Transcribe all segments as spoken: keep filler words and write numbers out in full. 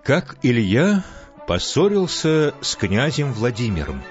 Как Илья поссорился с князем Владимиром.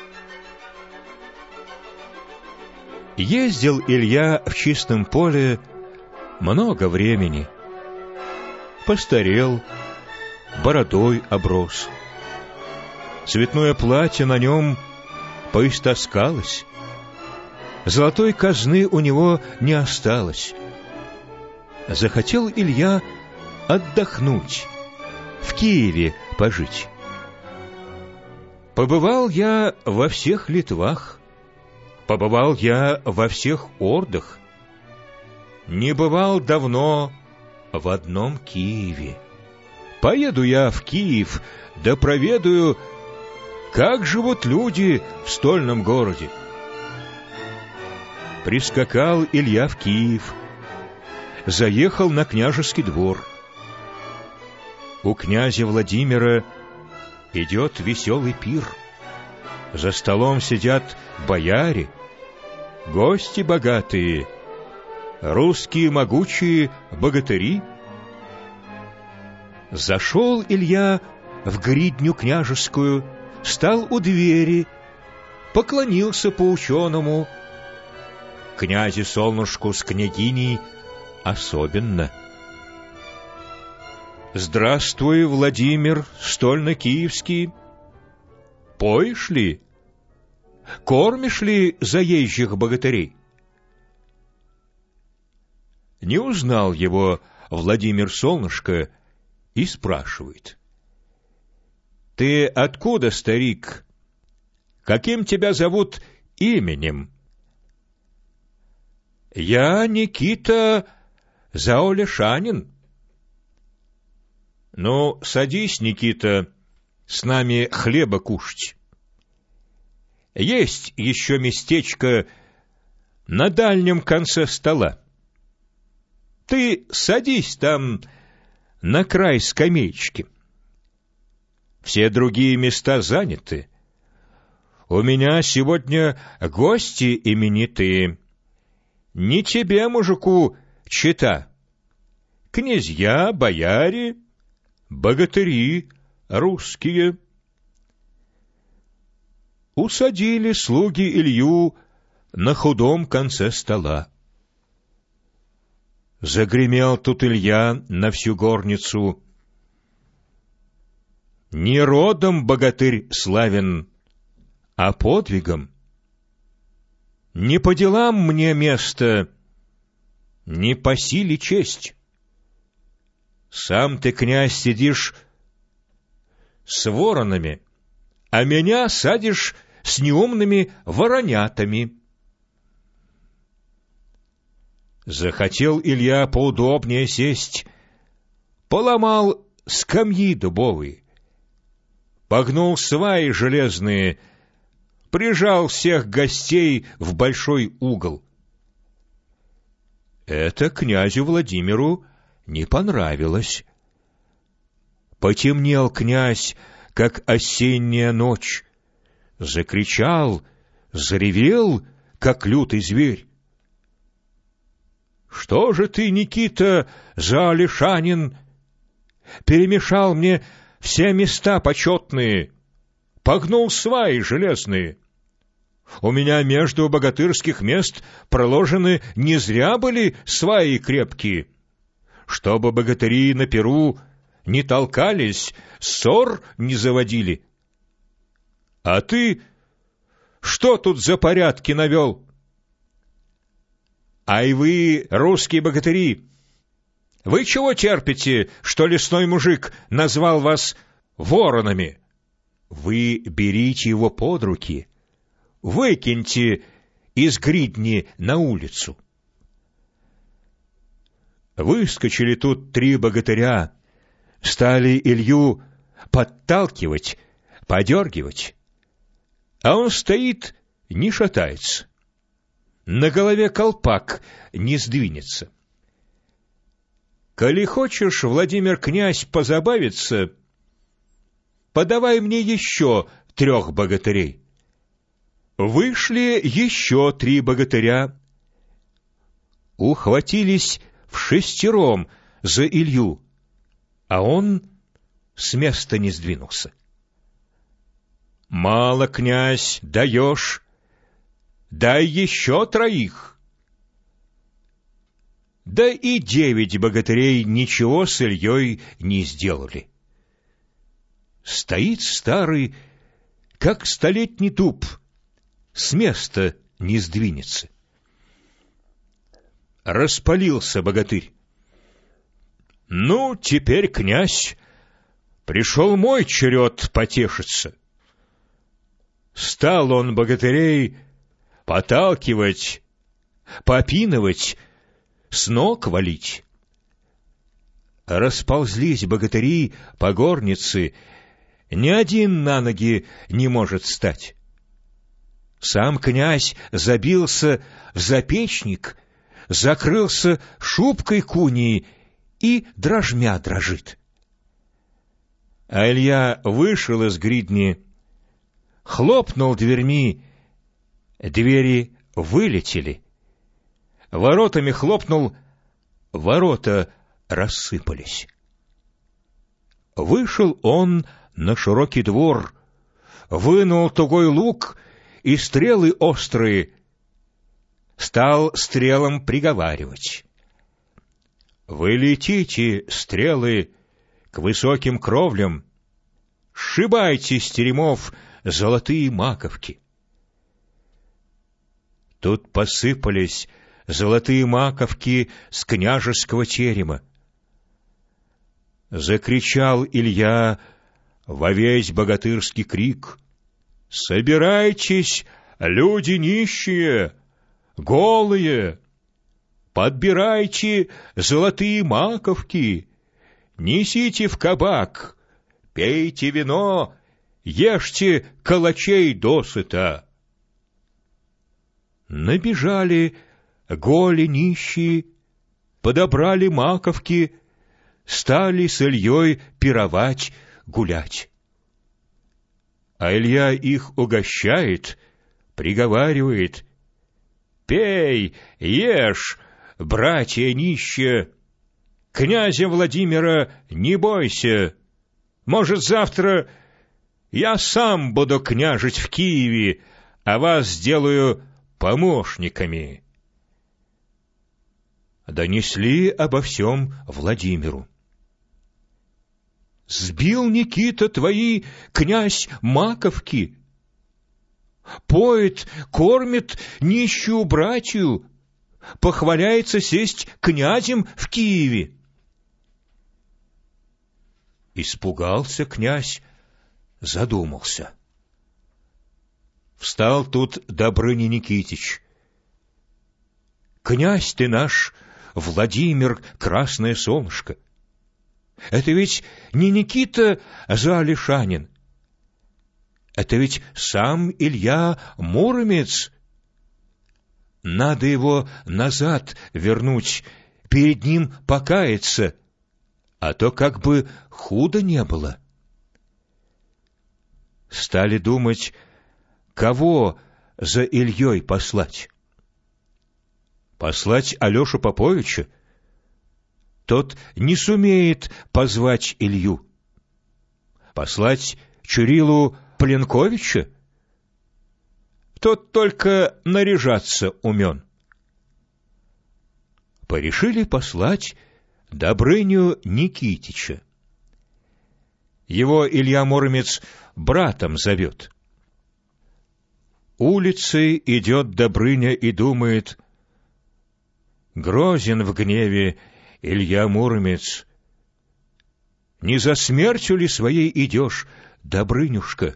Ездил Илья в чистом поле много времени. Постарел, бородой оброс. Цветное платье на нем поистоскалось. Золотой казны у него не осталось. Захотел Илья отдохнуть, в Киеве пожить. Побывал я во всех Литвах, побывал я во всех ордах. Не бывал давно в одном Киеве. Поеду я в Киев, да проведаю, как живут люди в стольном городе. Прискакал Илья в Киев, заехал на княжеский двор. У князя Владимира идет веселый пир. За столом сидят бояре, гости богатые, русские могучие богатыри. Зашел Илья в гридню княжескую, стал у двери, поклонился по-ученому. Князю Солнышку с княгиней особенно. «Здравствуй, Владимир стольно-киевский! Поешь ли? Кормишь ли заезжих богатырей?» Не узнал его Владимир Солнышко и спрашивает: «Ты откуда, старик? Каким тебя зовут именем?» «Я Никита Заолешанин». «Ну, садись, Никита, с нами хлеба кушать. Есть еще местечко на дальнем конце стола. Ты садись там на край скамеечки. Все другие места заняты. У меня сегодня гости именитые. Не тебе, мужику, чета. Князья, бояре, богатыри русские». Усадили слуги Илью на худом конце стола. Загремел тут Илья на всю горницу: «Не родом богатырь славен, а подвигом. Не по делам мне место, не по силе честь. Сам ты, князь, сидишь с воронами, а меня садишь с неумными воронятами». Захотел Илья поудобнее сесть, поломал скамьи дубовые, погнул сваи железные, прижал всех гостей в большой угол. Это князю Владимиру не понравилось. Потемнел князь, как осенняя ночь, закричал, заревел, как лютый зверь: «Что же ты, Никита Заолешанин, перемешал мне все места почетные, погнул сваи железные? У меня между богатырских мест проложены не зря были сваи крепкие, чтобы богатыри на пиру не толкались, ссор не заводили. А ты что тут за порядки навел? Ай вы, русские богатыри, вы чего терпите, что лесной мужик назвал вас воронами? Вы берите его под руки, выкиньте из гридни на улицу». Выскочили тут три богатыря, стали Илью подталкивать, подергивать, а он стоит, не шатается. На голове колпак не сдвинется. «Коли хочешь, Владимир князь, позабавиться, подавай мне еще трех богатырей». Вышли еще три богатыря, ухватились в шестером за Илью, а он с места не сдвинулся. «Мало, князь, даешь, дай еще троих». Да и девять богатырей ничего с Ильей не сделали. Стоит старый, как столетний дуб, с места не сдвинется. Распалился богатырь. «Ну, теперь, князь, пришел мой черед потешиться». Стал он богатырей поталкивать, попинывать, с ног валить. Расползлись богатыри по горнице, ни один на ноги не может встать. Сам князь забился в запечник, закрылся шубкой куньей и дрожмя дрожит. А Илья вышел из гридни, хлопнул дверьми, двери вылетели. Воротами хлопнул, ворота рассыпались. Вышел он на широкий двор, вынул тугой лук и стрелы острые, стал стрелам приговаривать. «Вы летите, стрелы, к высоким кровлям, сшибайте с теремов золотые маковки». Тут посыпались золотые маковки с княжеского терема. Закричал Илья во весь богатырский крик: «Собирайтесь, люди нищие, голые! Подбирайте золотые маковки, несите в кабак, пейте вино, ешьте калачей досыта». Набежали голи нищие, подобрали маковки, стали с Ильей пировать, гулять. А Илья их угощает, приговаривает: «Пей, ешь, братья нищие, князя Владимира не бойся, может, завтра я сам буду княжить в Киеве, а вас сделаю помощниками». Донесли обо всем Владимиру. «Сбил Никита твои, князь, маковки, поет, кормит нищую братью, похваляется сесть князем в Киеве». Испугался князь, задумался. Встал тут Добрыня Никитич. «Князь ты наш, Владимир, красное солнышко, это ведь не Никита Заалишанин, это ведь сам Илья Муромец. Надо его назад вернуть, перед ним покаяться, а то как бы худо не было». Стали думать, кого за Ильей послать. Послать Алешу Поповича? Тот не сумеет позвать Илью. Послать Чурилу Пленковича? Тот только наряжаться умен. Порешили послать Добрыню Никитича. Его Илья Муромец братом зовет. Улицей идет Добрыня и думает: грозен в гневе Илья Муромец. Не за смертью ли своей идешь, Добрынюшка?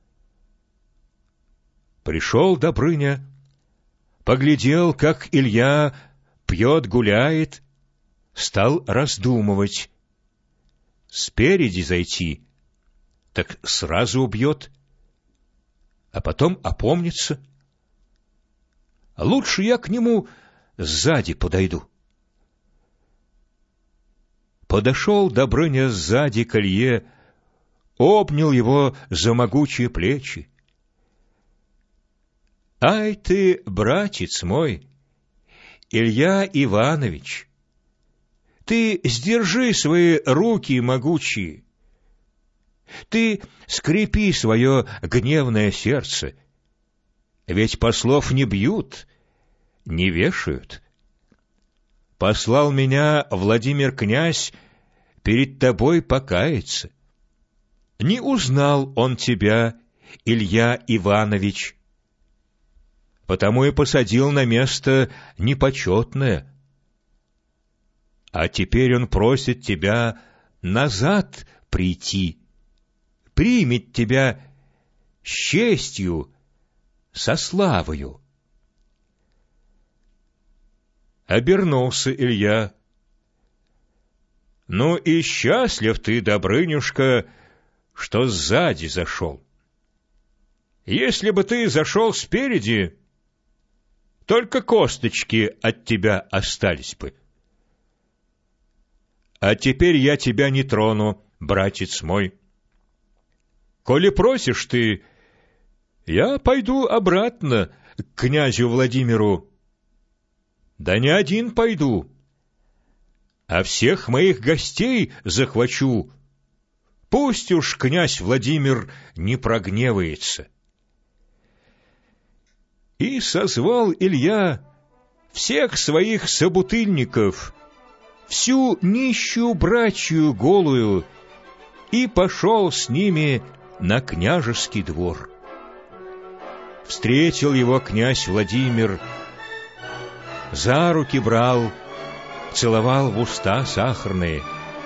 Пришел Добрыня, поглядел, как Илья пьет, гуляет, стал раздумывать. Спереди зайти, так сразу убьет, а потом опомнится. Лучше я к нему сзади подойду. Подошел Добрыня сзади к Илье, обнял его за могучие плечи. «Ай ты, братец мой, Илья Иванович, ты сдержи свои руки могучие, Ты скрепи свое гневное сердце, ведь послов не бьют, не вешают. Послал меня Владимир князь перед тобой покаяться. Не узнал он тебя, Илья Иванович, потому и посадил на место непочетное. А теперь он просит тебя назад прийти, примет тебя с честью, со славою. Обернулся Илья. Ну и счастлив ты, Добрынюшка, что сзади зашел. Если бы ты зашел спереди, только косточки от тебя остались бы. А теперь я тебя не трону, братец мой. Коли просишь ты, я пойду обратно к князю Владимиру. Да не один пойду, а всех моих гостей захвачу. Пусть уж князь Владимир не прогневается. И созвал Илья всех своих собутыльников, всю нищую братью голую, и пошел с ними на княжеский двор. Встретил его князь Владимир, за руки брал, целовал в уста сахарные.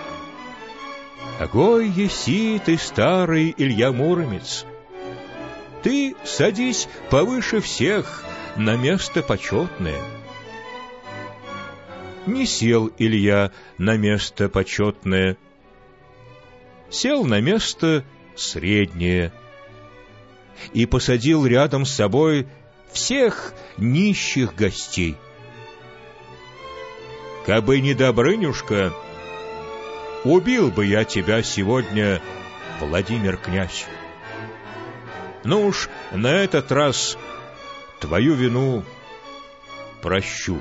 Огой еси ты, старый Илья Муромец, ты садись повыше всех на место почетное. Не сел Илья на место почетное, сел на место среднее и посадил рядом с собой всех нищих гостей. Кабы не Добрынюшка, убил бы я тебя сегодня, Владимир князь. Ну уж на этот раз твою вину прощу.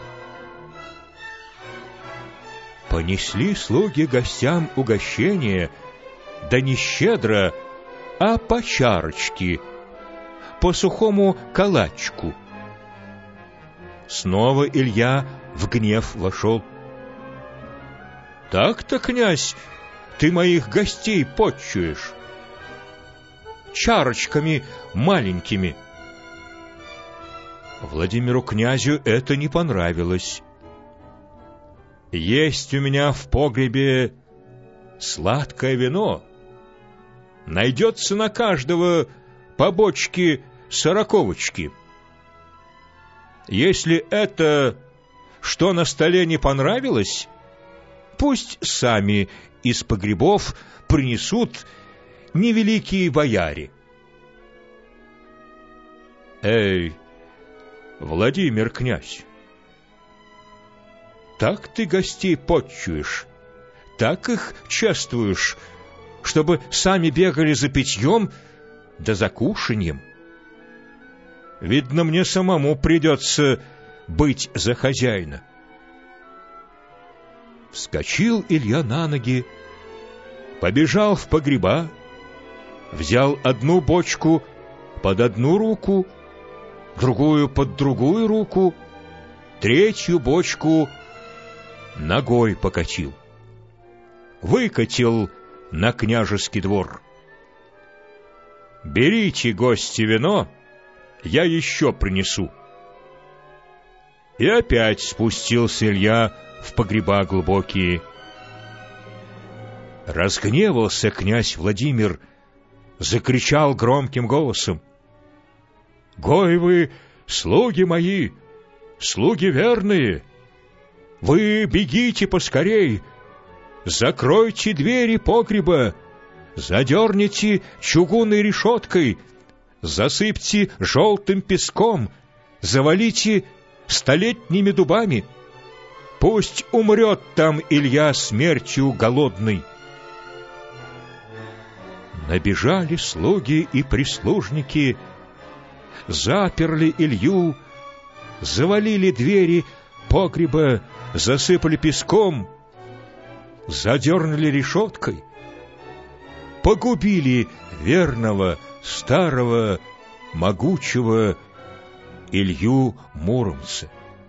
Понесли слуги гостям угощение, да не щедро, а по чарочке, по сухому калачку. Снова Илья в гнев вошел. Так-то, князь, ты моих гостей почуешь чарочками маленькими. Владимиру князю это не понравилось. Есть у меня в погребе сладкое вино. Найдется на каждого по бочке сороковочки. Если это, что на столе, не понравилось, пусть сами из погребов принесут невеликие бояре. Эй, Владимир князь, так ты гостей почуешь, так их чествуешь, чтобы сами бегали за питьем да за кушаньем. Видно, мне самому придется быть за хозяина. Вскочил Илья на ноги, побежал в погреба, взял одну бочку под одну руку, другую под другую руку, третью бочку ногой покатил. Выкатил на княжеский двор. «Берите, гости, вино, я еще принесу». И опять спустился Илья в погреба глубокие. Разгневался князь Владимир, закричал громким голосом: «Гой вы, слуги мои, слуги верные! Вы бегите поскорей, закройте двери погреба, задерните чугунной решеткой, засыпьте желтым песком, завалите столетними дубами. Пусть умрет там Илья смертью голодной». Набежали слуги и прислужники, заперли Илью, завалили двери погреба, засыпали песком, задернули решеткой. погубили верного, старого, могучего Илью Муромца.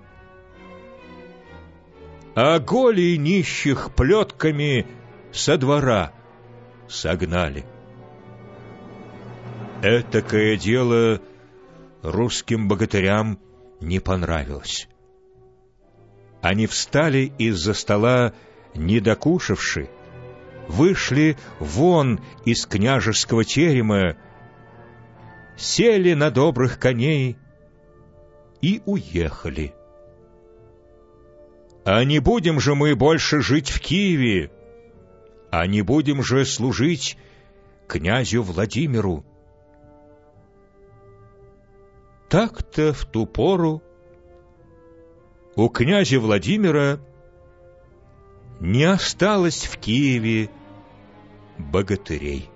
А голей нищих плетками со двора согнали. Этакое дело русским богатырям не понравилось. Они встали из-за стола, не докушавши, вышли вон из княжеского терема, сели на добрых коней и уехали. А не будем же мы больше жить в Киеве, а не будем же служить князю Владимиру. Так-то в ту пору у князя Владимира не осталось в Киеве богатырей.